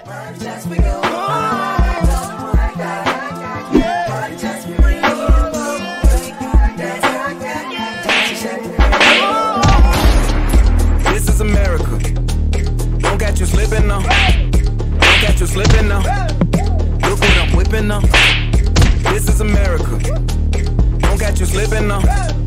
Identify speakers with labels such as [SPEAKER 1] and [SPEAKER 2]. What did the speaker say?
[SPEAKER 1] Just for you. Just for you.
[SPEAKER 2] This is America. Don't catch you slipping now. Don't catch you slipping now. Look what I'm whipping now. This is America. Don't catch you slipping now.